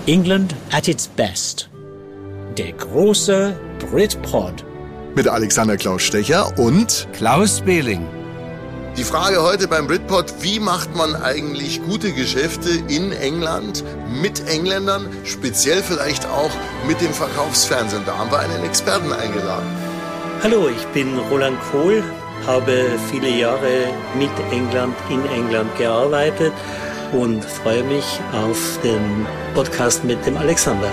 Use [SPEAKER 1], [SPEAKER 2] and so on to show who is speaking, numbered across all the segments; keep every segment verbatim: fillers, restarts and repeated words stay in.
[SPEAKER 1] England at its best. Der große Britpod.
[SPEAKER 2] Mit Alexander Klaus Stecher und
[SPEAKER 3] Klaus Behling.
[SPEAKER 2] Die Frage heute beim Britpod: Wie macht man eigentlich gute Geschäfte in England mit Engländern, speziell vielleicht auch mit dem Verkaufsfernsehen? Da haben wir einen Experten eingeladen.
[SPEAKER 4] Hallo, ich bin Roland Kohl, habe viele Jahre mit England in England gearbeitet und freue mich auf den Podcast mit dem Alexander.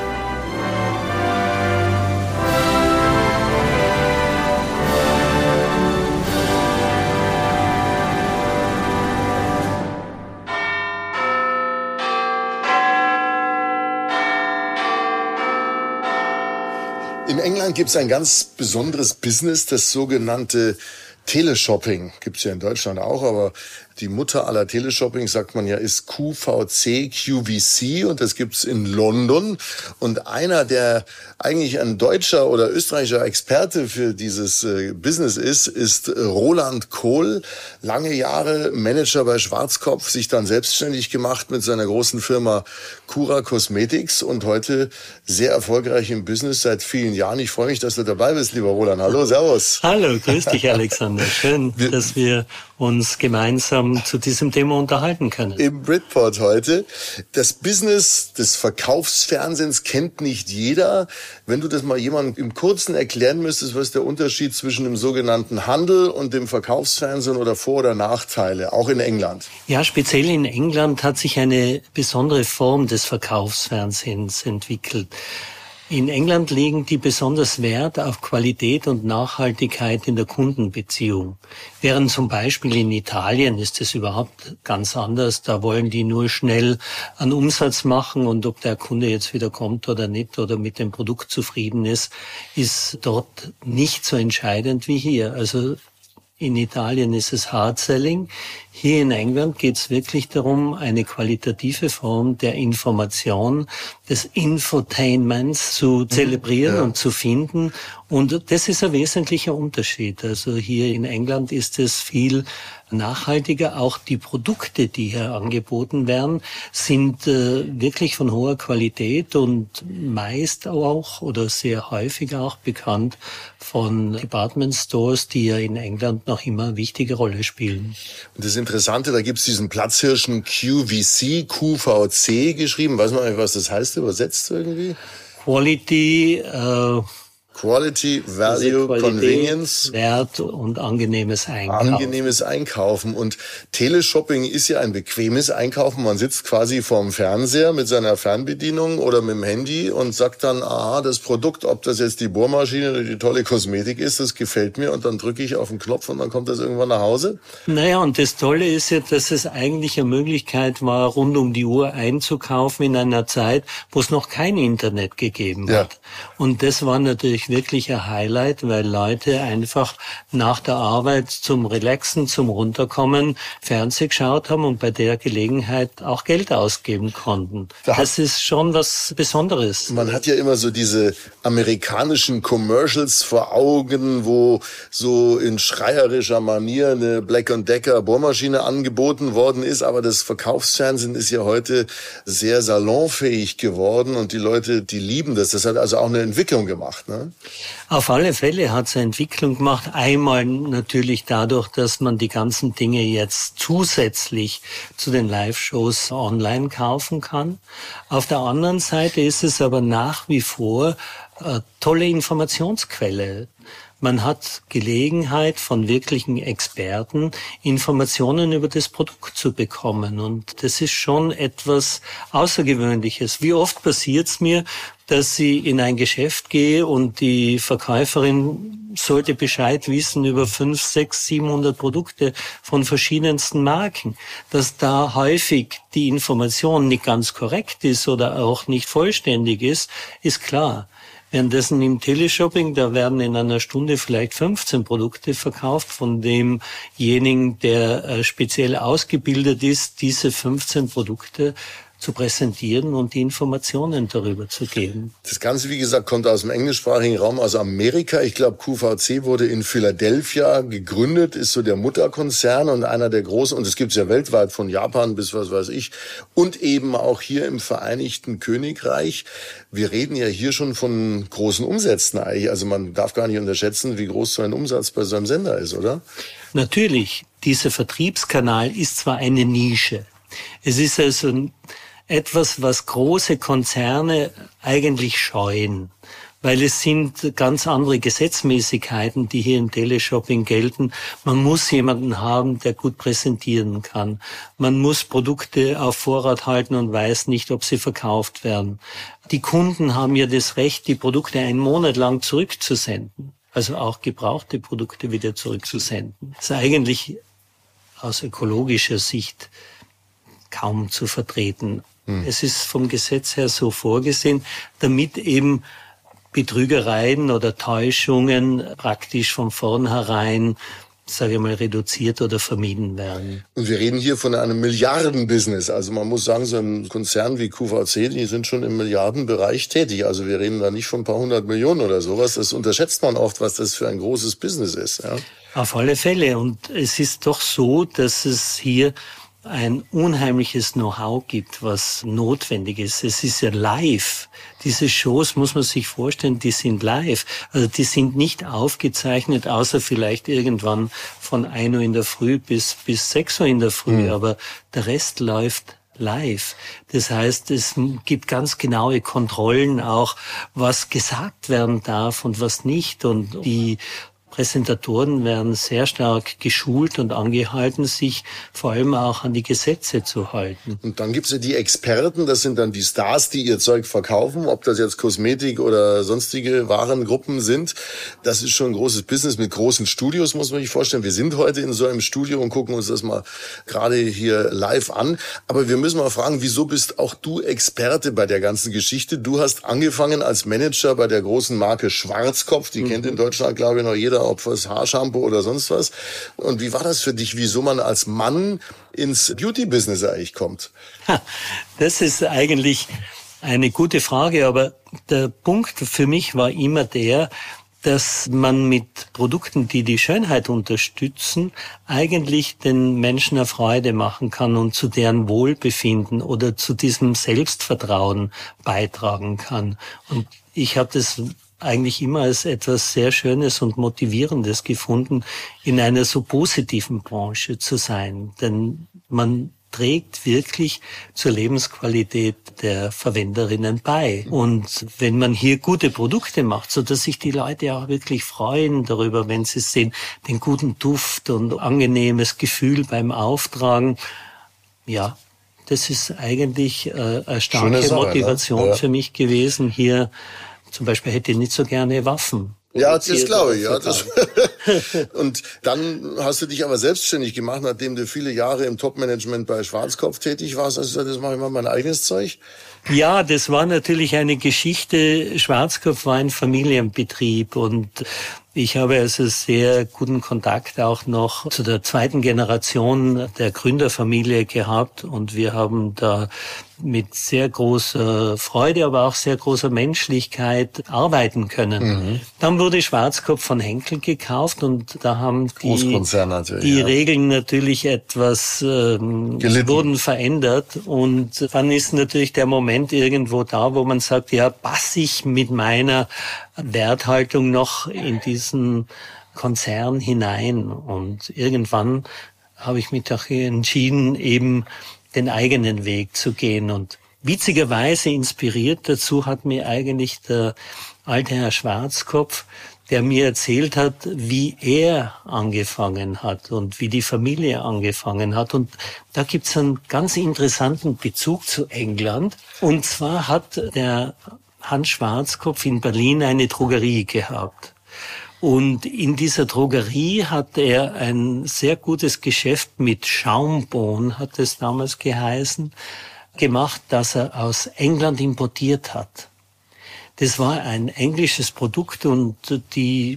[SPEAKER 2] In England gibt es ein ganz besonderes Business, das sogenannte Teleshopping. Gibt es ja in Deutschland auch, aber die Mutter aller Teleshopping, sagt man ja, ist Q V C, Q V C, und das gibt's in London. Und einer, der eigentlich ein deutscher oder österreichischer Experte für dieses äh, Business ist, ist äh, Roland Kohl. Lange Jahre Manager bei Schwarzkopf, sich dann selbstständig gemacht mit seiner großen Firma Cura Cosmetics und heute sehr erfolgreich im Business seit vielen Jahren. Ich freue mich, dass du dabei bist, lieber Roland. Hallo, servus.
[SPEAKER 4] Hallo, grüß dich, Alexander. Schön, wir, dass wir uns gemeinsam zu diesem Thema unterhalten können.
[SPEAKER 2] Im Britpod heute. Das Business des Verkaufsfernsehens kennt nicht jeder. Wenn du das mal jemandem im Kurzen erklären müsstest, was ist der Unterschied zwischen dem sogenannten Handel und dem Verkaufsfernsehen oder Vor- oder Nachteile, auch in England?
[SPEAKER 4] Ja, speziell in England hat sich eine besondere Form des Verkaufsfernsehens entwickelt. In England legen die besonders Wert auf Qualität und Nachhaltigkeit in der Kundenbeziehung. Während zum Beispiel in Italien ist es überhaupt ganz anders. Da wollen die nur schnell einen Umsatz machen, und ob der Kunde jetzt wieder kommt oder nicht oder mit dem Produkt zufrieden ist, ist dort nicht so entscheidend wie hier. Also in Italien ist es Hard Selling. Hier in England geht es wirklich darum, eine qualitative Form der Information, des Infotainments zu zelebrieren ja. und zu finden. Und das ist ein wesentlicher Unterschied. Also hier in England ist es viel nachhaltiger. Auch die Produkte, die hier angeboten werden, sind äh, wirklich von hoher Qualität und meist auch oder sehr häufig auch bekannt von Department Stores, die ja in England noch immer eine wichtige Rolle spielen.
[SPEAKER 2] Und das Interessante, da gibt's diesen Platzhirschen Q V C, Q V C geschrieben. Weiß man eigentlich, was das heißt, übersetzt irgendwie?
[SPEAKER 4] Quality, äh,
[SPEAKER 2] Quality, Value,
[SPEAKER 4] Qualität,
[SPEAKER 2] Convenience.
[SPEAKER 4] Wert und angenehmes Einkaufen.
[SPEAKER 2] Angenehmes Einkaufen. Und Teleshopping ist ja ein bequemes Einkaufen. Man sitzt quasi vorm Fernseher mit seiner Fernbedienung oder mit dem Handy und sagt dann, aha, das Produkt, ob das jetzt die Bohrmaschine oder die tolle Kosmetik ist, das gefällt mir, und dann drücke ich auf den Knopf und dann kommt das irgendwann nach Hause.
[SPEAKER 4] Naja, und das Tolle ist ja, dass es eigentlich eine Möglichkeit war, rund um die Uhr einzukaufen in einer Zeit, wo es noch kein Internet gegeben
[SPEAKER 2] Ja.
[SPEAKER 4] hat. Und das war natürlich wirklich ein Highlight, weil Leute einfach nach der Arbeit zum Relaxen, zum Runterkommen Fernsehen geschaut haben und bei der Gelegenheit auch Geld ausgeben konnten.
[SPEAKER 2] Da
[SPEAKER 4] das ist schon was Besonderes.
[SPEAKER 2] Man hat ja immer so diese amerikanischen Commercials vor Augen, wo so in schreierischer Manier eine Black and Decker Bohrmaschine angeboten worden ist, aber das Verkaufsfernsehen ist ja heute sehr salonfähig geworden und die Leute, die lieben das. Das hat also auch eine Entwicklung gemacht, ne?
[SPEAKER 4] Auf alle Fälle hat es eine Entwicklung gemacht. Einmal natürlich dadurch, dass man die ganzen Dinge jetzt zusätzlich zu den Live-Shows online kaufen kann. Auf der anderen Seite ist es aber nach wie vor eine tolle Informationsquelle. Man hat Gelegenheit, von wirklichen Experten Informationen über das Produkt zu bekommen. Und das ist schon etwas Außergewöhnliches. Wie oft passiert es mir, dass ich in ein Geschäft gehe und die Verkäuferin sollte Bescheid wissen über fünf, sechs, siebenhundert Produkte von verschiedensten Marken. Dass da häufig die Information nicht ganz korrekt ist oder auch nicht vollständig ist, ist klar. Währenddessen im Teleshopping, da werden in einer Stunde vielleicht fünfzehn Produkte verkauft, von demjenigen, der äh, speziell ausgebildet ist, diese fünfzehn Produkte zu präsentieren und die Informationen darüber zu geben.
[SPEAKER 2] Das Ganze, wie gesagt, kommt aus dem englischsprachigen Raum, aus Amerika. Ich glaube, Q V C wurde in Philadelphia gegründet, ist so der Mutterkonzern und einer der großen, und es gibt es ja weltweit von Japan bis was weiß ich, und eben auch hier im Vereinigten Königreich. Wir reden ja hier schon von großen Umsätzen eigentlich. Also man darf gar nicht unterschätzen, wie groß so ein Umsatz bei so einem Sender ist, oder?
[SPEAKER 4] Natürlich, dieser Vertriebskanal ist zwar eine Nische. Es ist also etwas, was große Konzerne eigentlich scheuen, weil es sind ganz andere Gesetzmäßigkeiten, die hier im Teleshopping gelten. Man muss jemanden haben, der gut präsentieren kann. Man muss Produkte auf Vorrat halten und weiß nicht, ob sie verkauft werden. Die Kunden haben ja das Recht, die Produkte einen Monat lang zurückzusenden, also auch gebrauchte Produkte wieder zurückzusenden. Das ist eigentlich aus ökologischer Sicht kaum zu vertreten. Hm. Es ist vom Gesetz her so vorgesehen, damit eben Betrügereien oder Täuschungen praktisch von vornherein, sage ich mal, reduziert oder vermieden werden.
[SPEAKER 2] Und wir reden hier von einem Milliardenbusiness. Also man muss sagen, so ein Konzern wie Q V C, die sind schon im Milliardenbereich tätig. Also wir reden da nicht von ein paar hundert Millionen oder sowas. Das unterschätzt man oft, was das für ein großes Business ist. Ja?
[SPEAKER 4] Auf alle Fälle. Und es ist doch so, dass es hier ein unheimliches Know-how gibt, was notwendig ist. Es ist ja live. Diese Shows, muss man sich vorstellen, die sind live. Also die sind nicht aufgezeichnet, außer vielleicht irgendwann von ein Uhr in der Früh bis bis sechs Uhr in der Früh. Mhm. Aber der Rest läuft live. Das heißt, es gibt ganz genaue Kontrollen auch, was gesagt werden darf und was nicht. Und die Präsentatoren werden sehr stark geschult und angehalten, sich vor allem auch an die Gesetze zu halten.
[SPEAKER 2] Und dann gibt's ja die Experten, das sind dann die Stars, die ihr Zeug verkaufen, ob das jetzt Kosmetik oder sonstige Warengruppen sind. Das ist schon ein großes Business mit großen Studios, muss man sich vorstellen. Wir sind heute in so einem Studio und gucken uns das mal gerade hier live an. Aber wir müssen mal fragen, wieso bist auch du Experte bei der ganzen Geschichte? Du hast angefangen als Manager bei der großen Marke Schwarzkopf, die mhm. kennt in Deutschland, glaube ich, noch jeder, ob fürs Haarshampoo oder sonst was. Und wie war das für dich, wieso man als Mann ins Beauty-Business eigentlich kommt?
[SPEAKER 4] Das ist eigentlich eine gute Frage, aber der Punkt für mich war immer der, dass man mit Produkten, die die Schönheit unterstützen, eigentlich den Menschen eine Freude machen kann und zu deren Wohlbefinden oder zu diesem Selbstvertrauen beitragen kann. Und ich habe das eigentlich immer als etwas sehr Schönes und Motivierendes gefunden, in einer so positiven Branche zu sein. Denn man trägt wirklich zur Lebensqualität der Verwenderinnen bei. Und wenn man hier gute Produkte macht, so dass sich die Leute auch wirklich freuen darüber, wenn sie sehen, den guten Duft und angenehmes Gefühl beim Auftragen, ja, das ist eigentlich äh, eine starke Sache, Motivation, ne? Ja. Für mich gewesen, hier zum Beispiel hätte ich nicht so gerne Waffen.
[SPEAKER 2] Ja, das glaube ich, ja. Das und dann hast du dich aber selbstständig gemacht, nachdem du viele Jahre im Top-Management bei Schwarzkopf tätig warst. Also das mache ich mal mein eigenes Zeug.
[SPEAKER 4] Ja, das war natürlich eine Geschichte. Schwarzkopf war ein Familienbetrieb und ich habe also sehr guten Kontakt auch noch zu der zweiten Generation der Gründerfamilie gehabt und wir haben da mit sehr großer Freude, aber auch sehr großer Menschlichkeit arbeiten können. Mhm. Dann wurde Schwarzkopf von Henkel gekauft und da haben die, die ja. Regeln natürlich etwas ähm, wurden verändert und dann ist natürlich der Moment irgendwo da, wo man sagt, ja, passe ich mit meiner Werthaltung noch in diesen Konzern hinein und irgendwann habe ich mich doch entschieden, eben den eigenen Weg zu gehen und witzigerweise inspiriert dazu hat mir eigentlich der alte Herr Schwarzkopf, der mir erzählt hat, wie er angefangen hat und wie die Familie angefangen hat. Und da gibt's einen ganz interessanten Bezug zu England. Und zwar hat der Hans Schwarzkopf in Berlin eine Drogerie gehabt. Und in dieser Drogerie hat er ein sehr gutes Geschäft mit Schaumbohnen, hat es damals geheißen, gemacht, das er aus England importiert hat. Das war ein englisches Produkt und die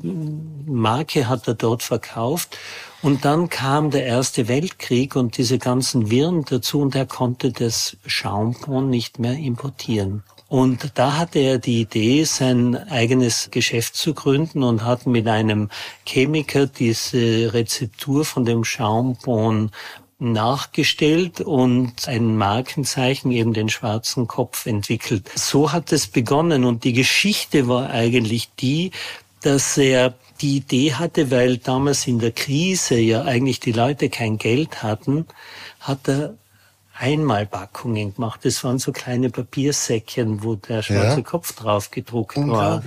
[SPEAKER 4] Marke hat er dort verkauft. Und dann kam der Erste Weltkrieg und diese ganzen Viren dazu und er konnte das Schaumborn nicht mehr importieren. Und da hatte er die Idee, sein eigenes Geschäft zu gründen und hat mit einem Chemiker diese Rezeptur von dem Schaumborn nachgestellt und ein Markenzeichen, eben den schwarzen Kopf, entwickelt. So hat es begonnen und die Geschichte war eigentlich die, dass er die Idee hatte, weil damals in der Krise ja eigentlich die Leute kein Geld hatten, hat er Einmalpackungen gemacht. Das waren so kleine Papiersäckchen, wo der schwarze ja. Kopf drauf gedruckt war.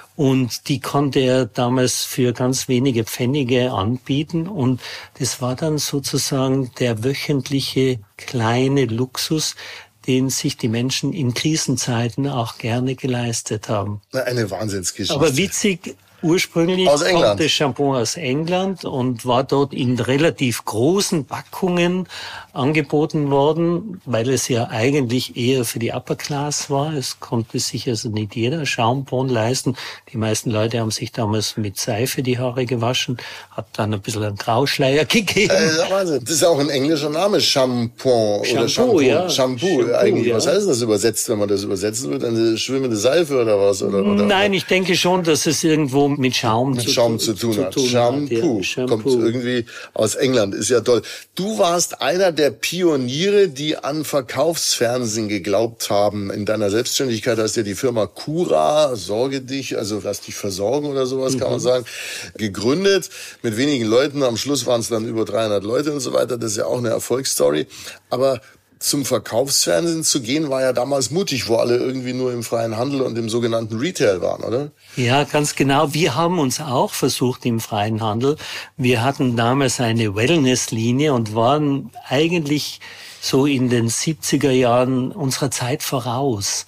[SPEAKER 4] Und die konnte er damals für ganz wenige Pfennige anbieten. Und das war dann sozusagen der wöchentliche kleine Luxus, den sich die Menschen in Krisenzeiten auch gerne geleistet haben.
[SPEAKER 2] Eine Wahnsinnsgeschichte.
[SPEAKER 4] Aber witzig, ursprünglich
[SPEAKER 2] aus
[SPEAKER 4] kommt das Shampoo aus England und war dort in relativ großen Packungen angeboten worden, weil es ja eigentlich eher für die Upper Class war. Es konnte sich also nicht jeder Shampoo leisten. Die meisten Leute haben sich damals mit Seife die Haare gewaschen, hat dann ein bisschen einen Grauschleier gegeben.
[SPEAKER 2] Äh, Wahnsinn. Das ist auch ein englischer Name, Shampoo oder Shampoo.
[SPEAKER 4] Ja.
[SPEAKER 2] Shampoo,
[SPEAKER 4] Shampoo
[SPEAKER 2] eigentlich.
[SPEAKER 4] Ja.
[SPEAKER 2] Was heißt das übersetzt, wenn man das übersetzen wird? Eine schwimmende Seife oder was? Oder, oder,
[SPEAKER 4] Nein, ich denke schon, dass es irgendwo mit Schaum,
[SPEAKER 2] mit
[SPEAKER 4] zu,
[SPEAKER 2] Schaum zu tun
[SPEAKER 4] zu
[SPEAKER 2] hat.
[SPEAKER 4] Tun
[SPEAKER 2] Shampoo.
[SPEAKER 4] Hat, ja. Shampoo
[SPEAKER 2] Kommt irgendwie aus England, ist ja toll. Du warst einer der Pioniere, die an Verkaufsfernsehen geglaubt haben. In deiner Selbstständigkeit hast du ja die Firma Cura, Sorge dich, also lass dich versorgen oder sowas, mhm. kann man sagen, gegründet. Mit wenigen Leuten, am Schluss waren es dann über dreihundert Leute und so weiter. Das ist ja auch eine Erfolgsstory. Aber zum Verkaufsfernsehen zu gehen, war ja damals mutig, wo alle irgendwie nur im freien Handel und im sogenannten Retail waren, oder?
[SPEAKER 4] Ja, ganz genau. Wir haben uns auch versucht im freien Handel. Wir hatten damals eine Wellness-Linie und waren eigentlich so in den siebziger Jahren unserer Zeit voraus.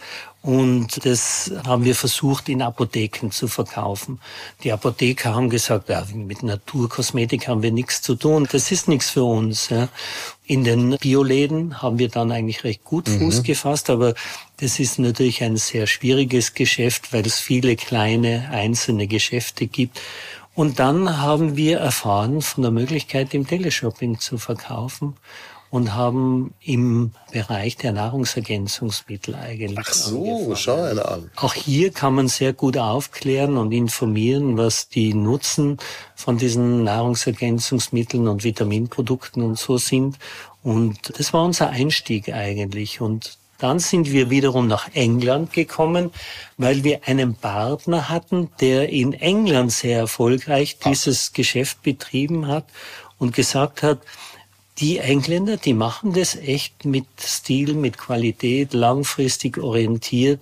[SPEAKER 4] Und das haben wir versucht, in Apotheken zu verkaufen. Die Apotheker haben gesagt, ja, mit Naturkosmetik haben wir nichts zu tun. Das ist nichts für uns. Ja. In den Bioläden haben wir dann eigentlich recht gut Fuß mhm. gefasst, aber das ist natürlich ein sehr schwieriges Geschäft, weil es viele kleine einzelne Geschäfte gibt. Und dann haben wir erfahren von der Möglichkeit, im Teleshopping zu verkaufen. Und haben im Bereich der Nahrungsergänzungsmittel eigentlich
[SPEAKER 2] Ach so,
[SPEAKER 4] angefangen.
[SPEAKER 2] Schau einer an.
[SPEAKER 4] Auch hier kann man sehr gut aufklären und informieren, was die Nutzen von diesen Nahrungsergänzungsmitteln und Vitaminprodukten und so sind. Und das war unser Einstieg eigentlich. Und dann sind wir wiederum nach England gekommen, weil wir einen Partner hatten, der in England sehr erfolgreich dieses Geschäft betrieben hat und gesagt hat, die Engländer, die machen das echt mit Stil, mit Qualität, langfristig orientiert.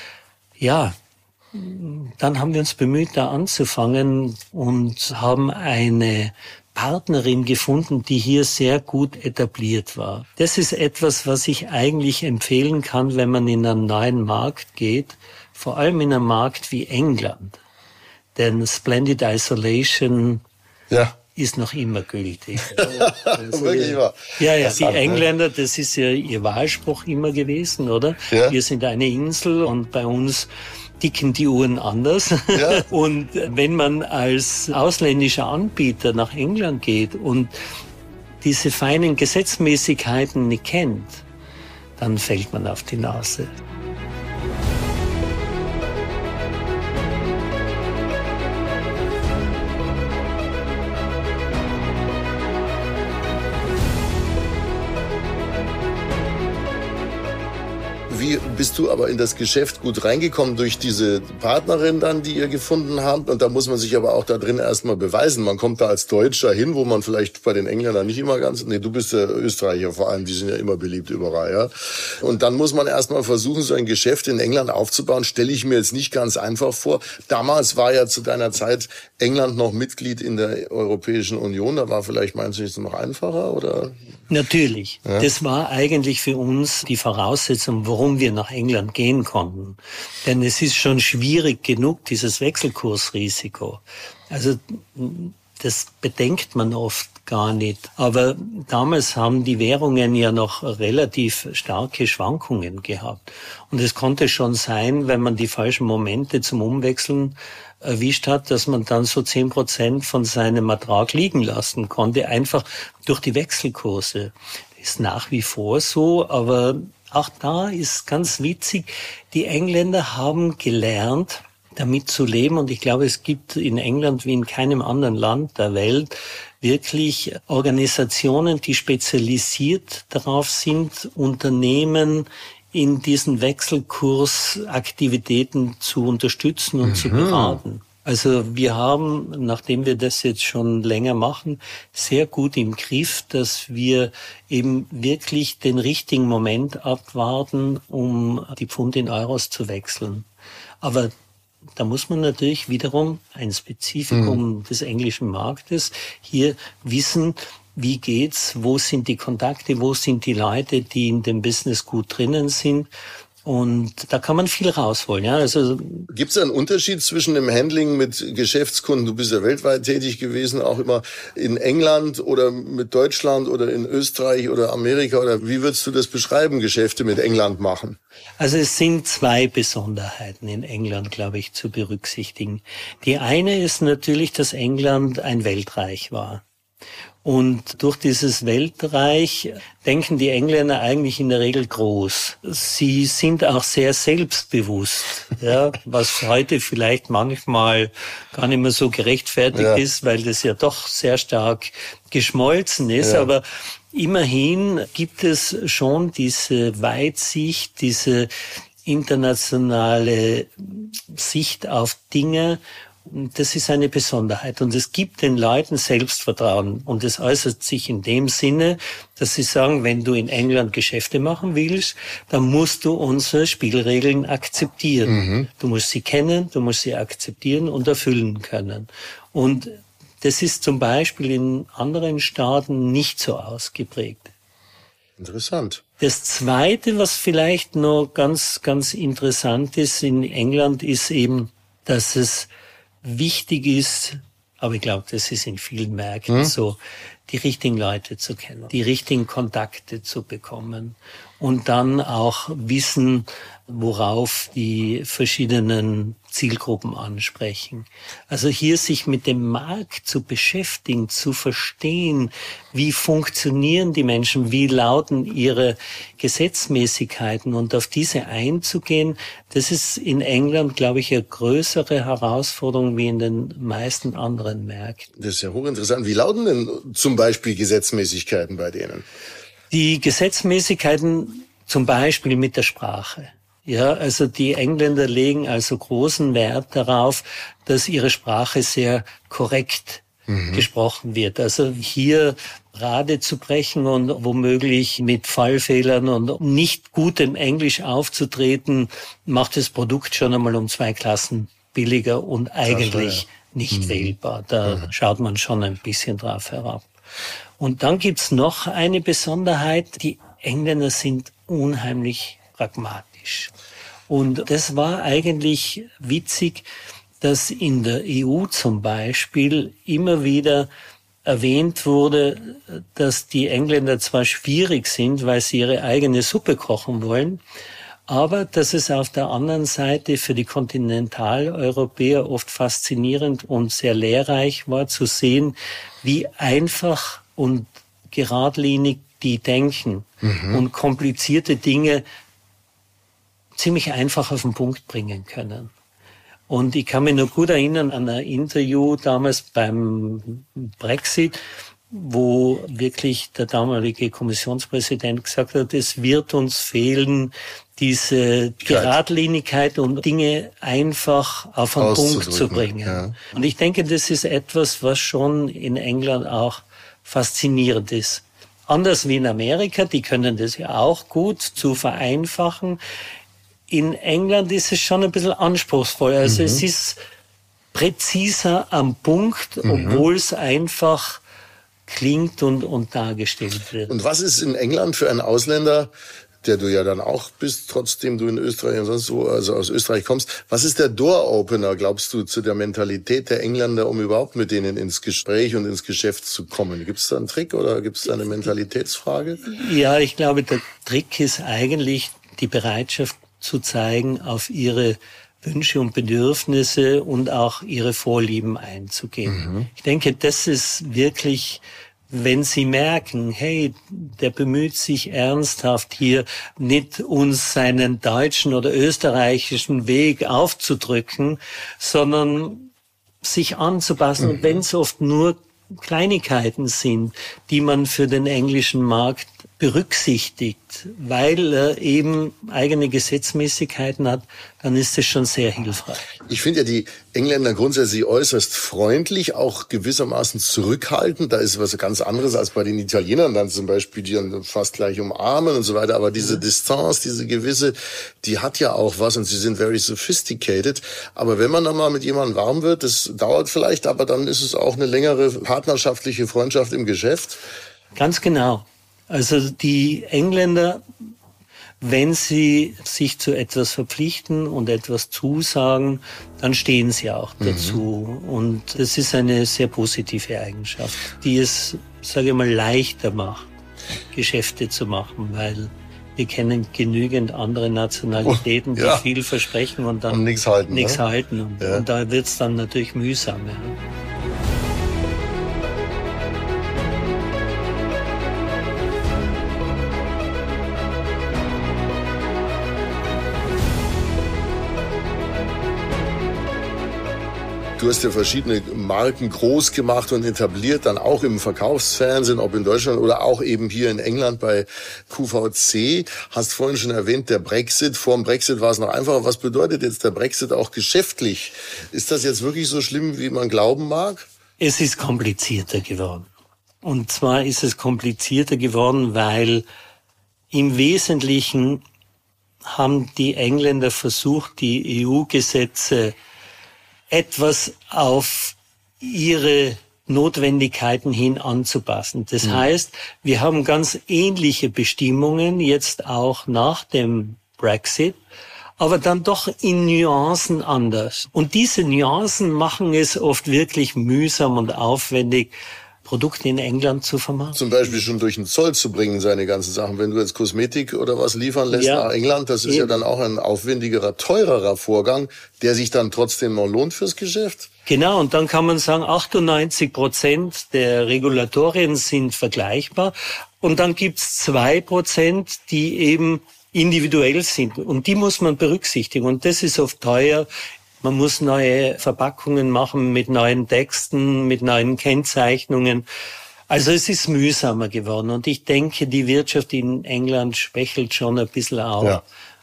[SPEAKER 4] Ja, dann haben wir uns bemüht, da anzufangen und haben eine Partnerin gefunden, die hier sehr gut etabliert war. Das ist etwas, was ich eigentlich empfehlen kann, wenn man in einen neuen Markt geht, vor allem in einem Markt wie England. Denn Splendid Isolation ja. ist noch immer gültig. Also,
[SPEAKER 2] Wirklich wahr.
[SPEAKER 4] Ja, ja, die Engländer, das ist ja ihr Wahlspruch immer gewesen, oder? Ja. Wir sind eine Insel und bei uns ticken die Uhren anders. Ja. Und wenn man als ausländischer Anbieter nach England geht und diese feinen Gesetzmäßigkeiten nicht kennt, dann fällt man auf die Nase.
[SPEAKER 2] Wie bist du aber in das Geschäft gut reingekommen durch diese Partnerin dann, die ihr gefunden habt? Und da muss man sich aber auch da drin erstmal beweisen. Man kommt da als Deutscher hin, wo man vielleicht bei den Engländern nicht immer ganz... Nee, du bist der Österreicher vor allem, die sind ja immer beliebt überall, ja. Und dann muss man erstmal versuchen, so ein Geschäft in England aufzubauen. Stelle ich mir jetzt nicht ganz einfach vor. Damals war ja zu deiner Zeit England noch Mitglied in der Europäischen Union. Da war vielleicht, meinst du, jetzt noch einfacher, oder?
[SPEAKER 4] Natürlich. Ja. Das war eigentlich für uns die Voraussetzung, warum wir nach England gehen konnten. Denn es ist schon schwierig genug, dieses Wechselkursrisiko. Also das bedenkt man oft gar nicht. Aber damals haben die Währungen ja noch relativ starke Schwankungen gehabt. Und es konnte schon sein, wenn man die falschen Momente zum Umwechseln erwischt hat, dass man dann so zehn Prozent von seinem Ertrag liegen lassen konnte, einfach durch die Wechselkurse. Das ist nach wie vor so, aber auch da ist ganz witzig, die Engländer haben gelernt, damit zu leben. Und ich glaube, es gibt in England wie in keinem anderen Land der Welt wirklich Organisationen, die spezialisiert darauf sind, Unternehmen in diesen Wechselkursaktivitäten zu unterstützen und mhm. zu beraten. Also wir haben, nachdem wir das jetzt schon länger machen, sehr gut im Griff, dass wir eben wirklich den richtigen Moment abwarten, um die Pfund in Euros zu wechseln. Aber da muss man natürlich wiederum ein Spezifikum mhm. des englischen Marktes hier wissen, wie geht's, wo sind die Kontakte, wo sind die Leute, die in dem Business gut drinnen sind. Und da kann man viel rausholen. Ja, also
[SPEAKER 2] gibt es einen Unterschied zwischen dem Handling mit Geschäftskunden? Du bist ja weltweit tätig gewesen, auch immer in England oder mit Deutschland oder in Österreich oder Amerika. Oder wie würdest du das beschreiben, Geschäfte mit England machen?
[SPEAKER 4] Also es sind zwei Besonderheiten in England, glaube ich, zu berücksichtigen. Die eine ist natürlich, dass England ein Weltreich war. Und durch dieses Weltreich denken die Engländer eigentlich in der Regel groß. Sie sind auch sehr selbstbewusst, ja, was heute vielleicht manchmal gar nicht mehr so gerechtfertigt ja. ist, weil das ja doch sehr stark geschmolzen ist. Ja. Aber immerhin gibt es schon diese Weitsicht, diese internationale Sicht auf Dinge. Das ist eine Besonderheit und es gibt den Leuten Selbstvertrauen und es äußert sich in dem Sinne, dass sie sagen, wenn du in England Geschäfte machen willst, dann musst du unsere Spielregeln akzeptieren. Mhm. Du musst sie kennen, du musst sie akzeptieren und erfüllen können. Und das ist zum Beispiel in anderen Staaten nicht so ausgeprägt.
[SPEAKER 2] Interessant.
[SPEAKER 4] Das Zweite, was vielleicht noch ganz, ganz interessant ist in England, ist eben, dass es wichtig ist, aber ich glaube, das ist in vielen Märkten hm. so, die richtigen Leute zu kennen, die richtigen Kontakte zu bekommen und dann auch wissen, worauf die verschiedenen Zielgruppen ansprechen. Also hier sich mit dem Markt zu beschäftigen, zu verstehen, wie funktionieren die Menschen, wie lauten ihre Gesetzmäßigkeiten und auf diese einzugehen, das ist in England, glaube ich, eine größere Herausforderung wie in den meisten anderen Märkten.
[SPEAKER 2] Das ist ja hochinteressant. Wie lauten denn zum Beispiel Gesetzmäßigkeiten bei denen?
[SPEAKER 4] Die Gesetzmäßigkeiten zum Beispiel mit der Sprache. Ja, also die Engländer legen also großen Wert darauf, dass ihre Sprache sehr korrekt mhm. gesprochen wird. Also hier gerade zu brechen und womöglich mit Fallfehlern und nicht gutem Englisch aufzutreten, macht das Produkt schon einmal um zwei Klassen billiger und eigentlich nicht mhm. wählbar. Da mhm. schaut man schon ein bisschen drauf herab. Und dann gibt's noch eine Besonderheit. Die Engländer sind unheimlich pragmatisch. Und das war eigentlich witzig, dass in der E U zum Beispiel immer wieder erwähnt wurde, dass die Engländer zwar schwierig sind, weil sie ihre eigene Suppe kochen wollen, aber dass es auf der anderen Seite für die Kontinentaleuropäer oft faszinierend und sehr lehrreich war, zu sehen, wie einfach und geradlinig die denken mhm. und komplizierte Dinge ziemlich einfach auf den Punkt bringen können. Und ich kann mich noch gut erinnern an ein Interview damals beim Brexit, wo wirklich der damalige Kommissionspräsident gesagt hat, es wird uns fehlen, diese Geradlinigkeit und Dinge einfach auf den Punkt zu bringen. Ja. Und ich denke, das ist etwas, was schon in England auch faszinierend ist. Anders wie in Amerika, die können das ja auch gut zu vereinfachen. In England ist es schon ein bisschen anspruchsvoll. Also mhm. es ist präziser am Punkt, mhm. obwohl es einfach klingt und, und dargestellt wird.
[SPEAKER 2] Und was ist in England für einen Ausländer der du ja dann auch bist, trotzdem du in Österreich und sonst wo, also aus Österreich kommst. Was ist der Door-Opener, glaubst du, zu der Mentalität der Engländer, um überhaupt mit denen ins Gespräch und ins Geschäft zu kommen? Gibt es da einen Trick oder gibt es da eine Mentalitätsfrage?
[SPEAKER 4] Ja, ich glaube, der Trick ist eigentlich die Bereitschaft zu zeigen, auf ihre Wünsche und Bedürfnisse und auch ihre Vorlieben einzugehen. Mhm. Ich denke, das ist wirklich, wenn Sie merken, hey, der bemüht sich ernsthaft hier nicht uns seinen deutschen oder österreichischen Weg aufzudrücken, sondern sich anzupassen. Mhm. Und wenn es oft nur Kleinigkeiten sind, die man für den englischen Markt berücksichtigt, weil er eben eigene Gesetzmäßigkeiten hat, dann ist das schon sehr hilfreich.
[SPEAKER 2] Ich finde ja die Engländer grundsätzlich äußerst freundlich, auch gewissermaßen zurückhaltend. Da ist was ganz anderes als bei den Italienern dann zum Beispiel, die dann fast gleich umarmen und so weiter. Aber diese Distanz, diese gewisse, die hat ja auch was und sie sind very sophisticated. Aber wenn man dann mal mit jemandem warm wird, das dauert vielleicht, aber dann ist es auch eine längere partnerschaftliche Freundschaft im Geschäft.
[SPEAKER 4] Ganz genau. Also die Engländer, wenn sie sich zu etwas verpflichten und etwas zusagen, dann stehen sie auch dazu. Mhm. Und das ist eine sehr positive Eigenschaft, die es, sage ich mal, leichter macht, Geschäfte zu machen, weil wir kennen genügend andere Nationalitäten, die ja. viel versprechen und dann
[SPEAKER 2] nichts halten.
[SPEAKER 4] Nichts
[SPEAKER 2] ne?
[SPEAKER 4] halten. Und,
[SPEAKER 2] ja.
[SPEAKER 4] und da wird's dann natürlich mühsam. Ja.
[SPEAKER 2] Du hast ja verschiedene Marken groß gemacht und etabliert, dann auch im Verkaufsfernsehen, ob in Deutschland oder auch eben hier in England bei Q V C. Hast vorhin schon erwähnt, der Brexit. Vor dem Brexit war es noch einfacher. Was bedeutet jetzt der Brexit auch geschäftlich? Ist das jetzt wirklich so schlimm, wie man glauben mag?
[SPEAKER 4] Es ist komplizierter geworden. Und zwar ist es komplizierter geworden, weil im Wesentlichen haben die Engländer versucht, die E U-Gesetze etwas auf ihre Notwendigkeiten hin anzupassen. Das mhm. heißt, wir haben ganz ähnliche Bestimmungen jetzt auch nach dem Brexit, aber dann doch in Nuancen anders. Und diese Nuancen machen es oft wirklich mühsam und aufwendig, Produkte in England zu vermarkten.
[SPEAKER 2] Zum Beispiel schon durch den Zoll zu bringen, seine ganzen Sachen. Wenn du jetzt Kosmetik oder was liefern lässt ja, nach England, das ist eben. ja dann auch ein aufwendigerer, teurerer Vorgang, der sich dann trotzdem noch lohnt fürs Geschäft.
[SPEAKER 4] Genau, und dann kann man sagen, achtundneunzig Prozent der Regulatorien sind vergleichbar. Und dann gibt's zwei Prozent, die eben individuell sind. Und die muss man berücksichtigen. Und das ist oft teuer. Man muss neue Verpackungen machen mit neuen Texten, mit neuen Kennzeichnungen. Also es ist mühsamer geworden. Und ich denke, die Wirtschaft in England schwächelt schon ein bisschen auf, ja.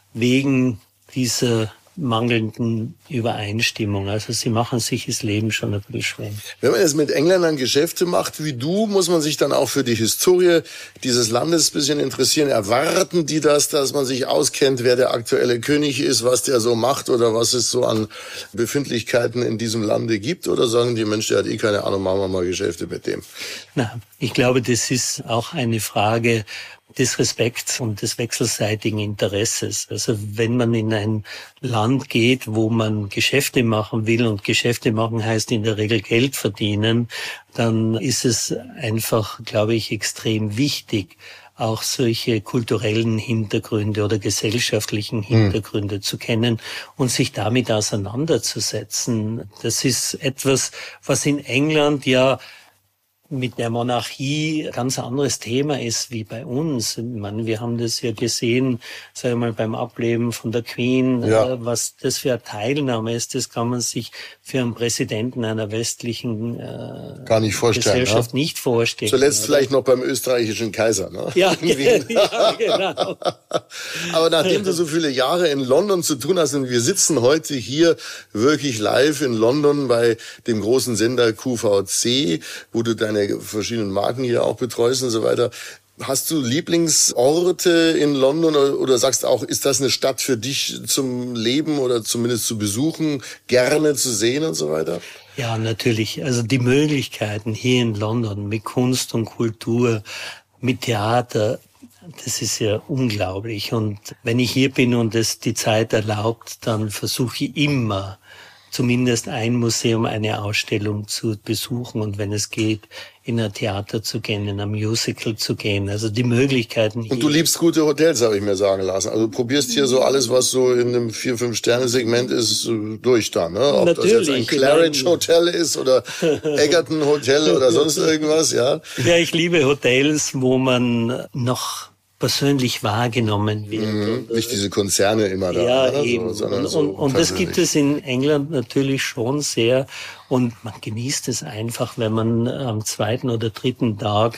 [SPEAKER 4] wegen dieser mangelnden Übereinstimmung. Also sie machen sich das Leben schon ein bisschen schwer.
[SPEAKER 2] Wenn man jetzt mit Engländern Geschäfte macht wie du, muss man sich dann auch für die Historie dieses Landes ein bisschen interessieren. Erwarten die das, dass man sich auskennt, wer der aktuelle König ist, was der so macht oder was es so an Befindlichkeiten in diesem Lande gibt? Oder sagen die, Mensch, der hat eh keine Ahnung, machen wir mal Geschäfte mit dem?
[SPEAKER 4] Na, ich glaube, das ist auch eine Frage des Respekts und des wechselseitigen Interesses. Also wenn man in ein Land geht, wo man Geschäfte machen will, und Geschäfte machen heißt in der Regel Geld verdienen, dann ist es einfach, glaube ich, extrem wichtig, auch solche kulturellen Hintergründe oder gesellschaftlichen Hintergründe hm. zu kennen und sich damit auseinanderzusetzen. Das ist etwas, was in England ja mit der Monarchie ganz anderes Thema ist wie bei uns. Ich meine, wir haben das ja gesehen, sagen wir mal, beim Ableben von der Queen, ja. äh, was das für eine Teilnahme ist, das kann man sich für einen Präsidenten einer westlichen äh,
[SPEAKER 2] Gar nicht vorstellen,
[SPEAKER 4] Gesellschaft
[SPEAKER 2] ne?
[SPEAKER 4] nicht vorstellen.
[SPEAKER 2] Zuletzt oder? Vielleicht noch beim österreichischen Kaiser, ne?
[SPEAKER 4] Ja, ja genau.
[SPEAKER 2] Aber nachdem du so viele Jahre in London zu tun hast, und wir sitzen heute hier wirklich live in London bei dem großen Sender Q V C, wo du deine verschiedenen Marken hier auch betreust und so weiter. Hast du Lieblingsorte in London oder, oder sagst auch, ist das eine Stadt für dich zum Leben oder zumindest zu besuchen, gerne zu sehen und so weiter?
[SPEAKER 4] Ja, natürlich. Also die Möglichkeiten hier in London mit Kunst und Kultur, mit Theater, Das ist ja unglaublich. Und wenn ich hier bin und es die Zeit erlaubt, dann versuche ich immer, zumindest ein Museum, eine Ausstellung zu besuchen und wenn es geht, in ein Theater zu gehen, in ein Musical zu gehen. Also die Möglichkeiten.
[SPEAKER 2] Und du liebst gute Hotels, habe ich mir sagen lassen. Also du probierst hier so alles, was so in einem vier fünf Sterne Segment ist, durch dann, ne? Ob
[SPEAKER 4] Natürlich,
[SPEAKER 2] das jetzt ein Claridge Hotel ist oder Egerton Hotel oder sonst irgendwas, ja?
[SPEAKER 4] Ja, ich liebe Hotels, wo man noch persönlich wahrgenommen wird.
[SPEAKER 2] Mhm, nicht diese Konzerne immer da.
[SPEAKER 4] Ja,
[SPEAKER 2] oder?
[SPEAKER 4] eben.
[SPEAKER 2] So, sondern
[SPEAKER 4] und
[SPEAKER 2] so
[SPEAKER 4] und, und das
[SPEAKER 2] persönlich.
[SPEAKER 4] gibt es in England natürlich schon sehr. Und man genießt es einfach, wenn man am zweiten oder dritten Tag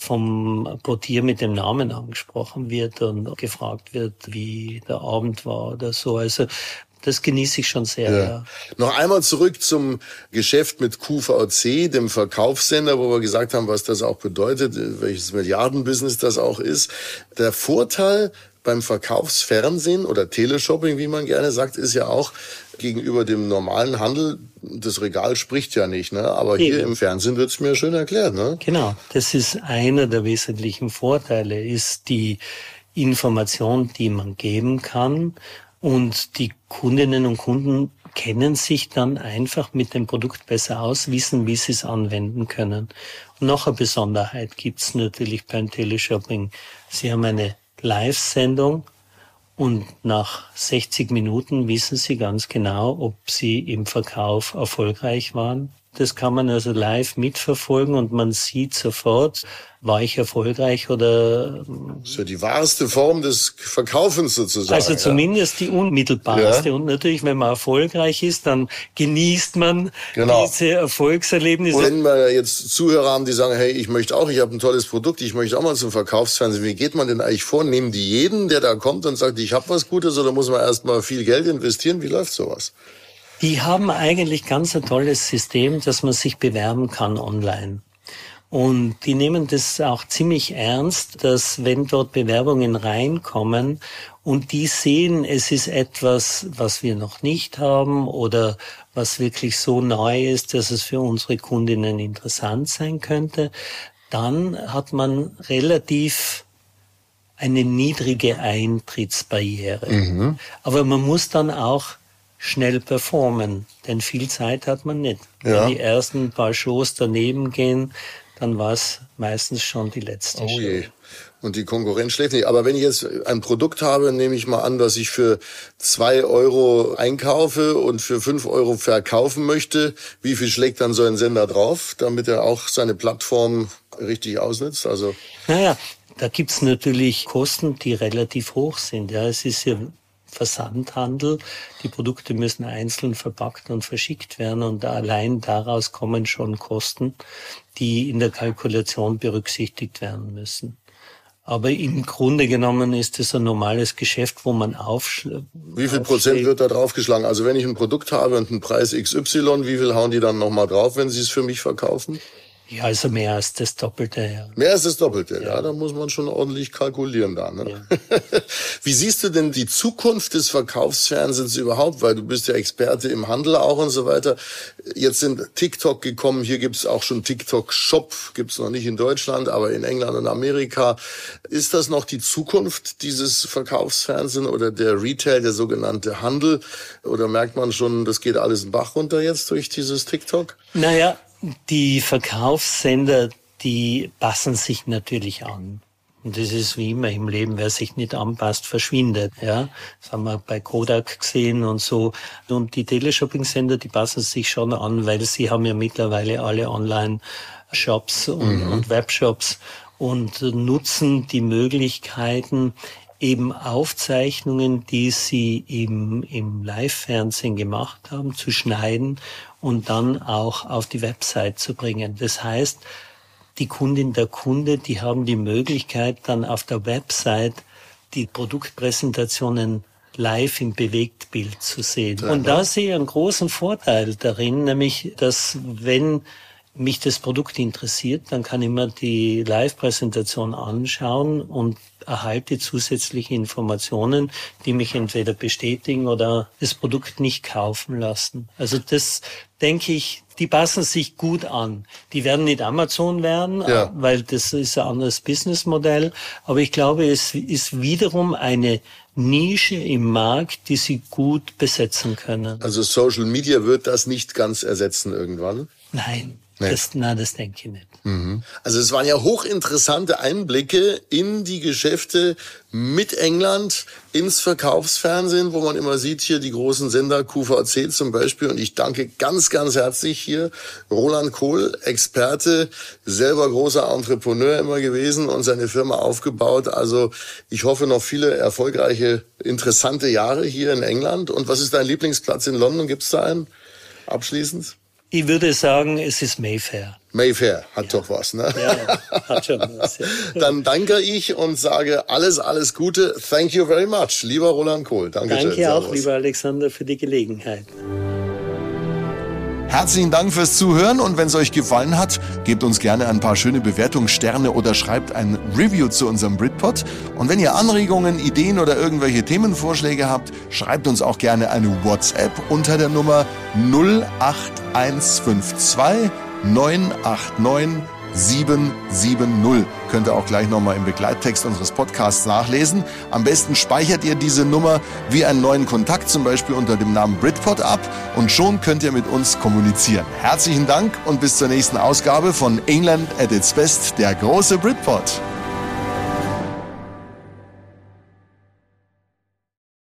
[SPEAKER 4] vom Portier mit dem Namen angesprochen wird und gefragt wird, wie der Abend war oder so. Also das genieße ich schon sehr.
[SPEAKER 2] Ja.
[SPEAKER 4] Ja.
[SPEAKER 2] Noch einmal zurück zum Geschäft mit Q V C, dem Verkaufssender, wo wir gesagt haben, was das auch bedeutet, welches Milliardenbusiness das auch ist. Der Vorteil beim Verkaufsfernsehen oder Teleshopping, wie man gerne sagt, ist ja auch gegenüber dem normalen Handel, das Regal spricht ja nicht, ne? Aber hier
[SPEAKER 4] Eben.
[SPEAKER 2] im Fernsehen wird's mir schön erklärt, ne?
[SPEAKER 4] Genau, das ist einer der wesentlichen Vorteile, ist die Information, die man geben kann. Und die Kundinnen und Kunden kennen sich dann einfach mit dem Produkt besser aus, wissen, wie sie es anwenden können. Und noch eine Besonderheit gibt's natürlich beim Teleshopping. Sie haben eine Live-Sendung und nach sechzig Minuten wissen Sie ganz genau, ob Sie im Verkauf erfolgreich waren. Das kann man also live mitverfolgen und man sieht sofort, war ich erfolgreich oder...
[SPEAKER 2] Das ist ja die wahrste Form des Verkaufens sozusagen.
[SPEAKER 4] Also zumindest
[SPEAKER 2] ja.
[SPEAKER 4] die unmittelbarste.
[SPEAKER 2] Ja.
[SPEAKER 4] Und natürlich, wenn man erfolgreich ist, dann genießt man
[SPEAKER 2] Genau.
[SPEAKER 4] diese Erfolgserlebnisse.
[SPEAKER 2] Und wenn wir jetzt Zuhörer haben, die sagen, hey, ich möchte auch, ich habe ein tolles Produkt, ich möchte auch mal zum Verkaufsfernsehen. Wie geht man denn eigentlich vor? Nehmen die jeden, der da kommt und sagt, ich habe was Gutes, oder muss man erst mal viel Geld investieren? Wie läuft sowas?
[SPEAKER 4] Die haben eigentlich ganz ein tolles System, dass man sich bewerben kann online. Und die nehmen das auch ziemlich ernst, dass wenn dort Bewerbungen reinkommen und die sehen, es ist etwas, was wir noch nicht haben oder was wirklich so neu ist, dass es für unsere Kundinnen interessant sein könnte, dann hat man relativ eine niedrige Eintrittsbarriere. Mhm. Aber man muss dann auch schnell performen, denn viel Zeit hat man nicht.
[SPEAKER 2] Ja.
[SPEAKER 4] Wenn die ersten paar Shows daneben gehen, dann war es meistens schon die letzte
[SPEAKER 2] Oh
[SPEAKER 4] Show.
[SPEAKER 2] je. Und die Konkurrenz schläft nicht. Aber wenn ich jetzt ein Produkt habe, nehme ich mal an, dass ich für zwei Euro einkaufe und für fünf Euro verkaufen möchte. Wie viel schlägt dann so ein Sender drauf, damit er auch seine Plattform richtig ausnutzt? Also
[SPEAKER 4] Naja, da gibt's natürlich Kosten, die relativ hoch sind. Ja, es ist ja Versandhandel. Die Produkte müssen einzeln verpackt und verschickt werden und allein daraus kommen schon Kosten, die in der Kalkulation berücksichtigt werden müssen. Aber im Grunde genommen ist es ein normales Geschäft, wo man aufschlägt.
[SPEAKER 2] Wie viel Prozent wird da draufgeschlagen? Also wenn ich ein Produkt habe und einen Preis X Y, wie viel hauen die dann nochmal drauf, wenn sie es für mich verkaufen?
[SPEAKER 4] Ja, also mehr als das Doppelte, ja.
[SPEAKER 2] Mehr als das Doppelte, ja, ja, da muss man schon ordentlich kalkulieren da, ne? Ja. Wie siehst du denn die Zukunft des Verkaufsfernsehens überhaupt? Weil du bist ja Experte im Handel auch und so weiter. Jetzt sind TikTok gekommen, hier gibt's auch schon TikTok-Shop, gibt's noch nicht in Deutschland, aber in England und Amerika. Ist das noch die Zukunft dieses Verkaufsfernsehen oder der Retail, der sogenannte Handel? Oder merkt man schon, das geht alles den Bach runter jetzt durch dieses TikTok?
[SPEAKER 4] Naja, die Verkaufssender, die passen sich natürlich an. Und das ist wie immer im Leben, wer sich nicht anpasst, verschwindet. Ja, das haben wir bei Kodak gesehen und so. Und die Teleshopping-Sender, die passen sich schon an, weil sie haben ja mittlerweile alle Online-Shops und, mhm. und Webshops und nutzen die Möglichkeiten, eben Aufzeichnungen, die sie im, im Live-Fernsehen gemacht haben, zu schneiden und dann auch auf die Website zu bringen. Das heißt, die Kundin, der Kunde, die haben die Möglichkeit, dann auf der Website die Produktpräsentationen live im Bewegtbild zu sehen. Und da sehe ich einen großen Vorteil darin, nämlich, dass wenn mich das Produkt interessiert, dann kann ich mir die Live-Präsentation anschauen und erhalte zusätzliche Informationen, die mich entweder bestätigen oder das Produkt nicht kaufen lassen. Also das, denke ich, die passen sich gut an. Die werden nicht Amazon werden, ja. weil das ist ein anderes Businessmodell. Aber ich glaube, es ist wiederum eine Nische im Markt, die sie gut besetzen können.
[SPEAKER 2] Also Social Media wird das nicht ganz ersetzen irgendwann?
[SPEAKER 4] Nein. Nee. Das, nein, das denke ich nicht.
[SPEAKER 2] Mhm. Also es waren ja hochinteressante Einblicke in die Geschäfte mit England, ins Verkaufsfernsehen, wo man immer sieht, hier die großen Sender, Q V C zum Beispiel. Und ich danke ganz, ganz herzlich hier Roland Kohl, Experte, selber großer Entrepreneur immer gewesen und seine Firma aufgebaut. Also ich hoffe noch viele erfolgreiche, interessante Jahre hier in England. Und was ist dein Lieblingsplatz in London? Gibt es da einen abschließend?
[SPEAKER 4] Ich würde sagen, es ist Mayfair.
[SPEAKER 2] Mayfair hat ja. doch was, ne?
[SPEAKER 4] Ja, ja, hat schon was, ja.
[SPEAKER 2] Dann danke ich und sage alles, alles Gute. Thank you very much, lieber Roland Kohl. Dankeschön.
[SPEAKER 4] Danke auch, lieber Alexander, für die Gelegenheit.
[SPEAKER 3] Herzlichen Dank fürs Zuhören und wenn es euch gefallen hat, gebt uns gerne ein paar schöne Bewertungssterne oder schreibt ein Review zu unserem Britpod. Und wenn ihr Anregungen, Ideen oder irgendwelche Themenvorschläge habt, schreibt uns auch gerne eine WhatsApp unter der Nummer null acht eins fünf zwei neun acht neun sieben sieben null. Könnt ihr auch gleich nochmal im Begleittext unseres Podcasts nachlesen. Am besten speichert ihr diese Nummer wie einen neuen Kontakt, zum Beispiel unter dem Namen Britpod ab und schon könnt ihr mit uns kommunizieren. Herzlichen Dank und bis zur nächsten Ausgabe von England at its Best, der große Britpod.